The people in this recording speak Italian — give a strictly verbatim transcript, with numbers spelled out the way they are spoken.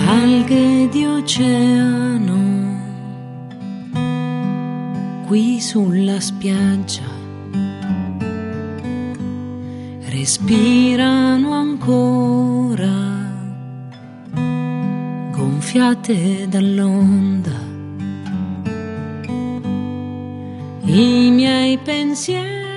alghe di oceano qui sulla spiaggia respirano ancora, gonfiate dall'onda. I miei pensieri